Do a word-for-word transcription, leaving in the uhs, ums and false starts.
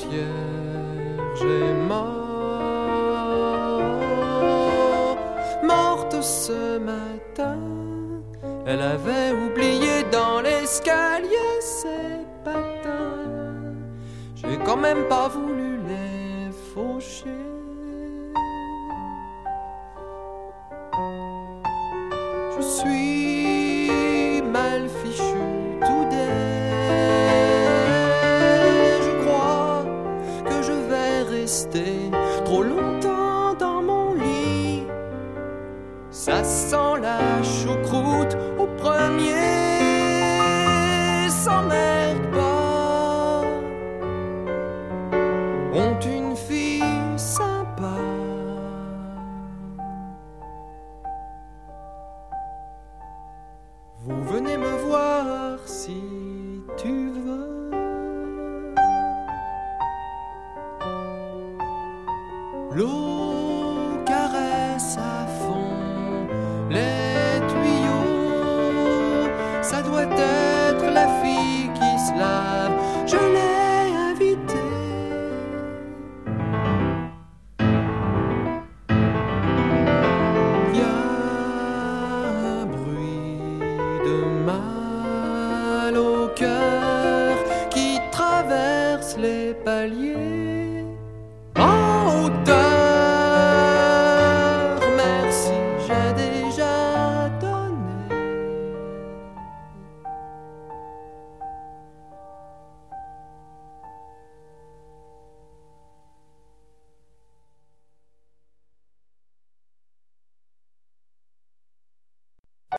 Vierge est morte, morte ce matin. Elle avait oublié dans l'escalier ses patins. J'ai quand même pas voulu les faucher. Je suis mal fichu tout dès. Je crois que je vais rester trop longtemps dans mon lit. Ça sent la choucroute au premier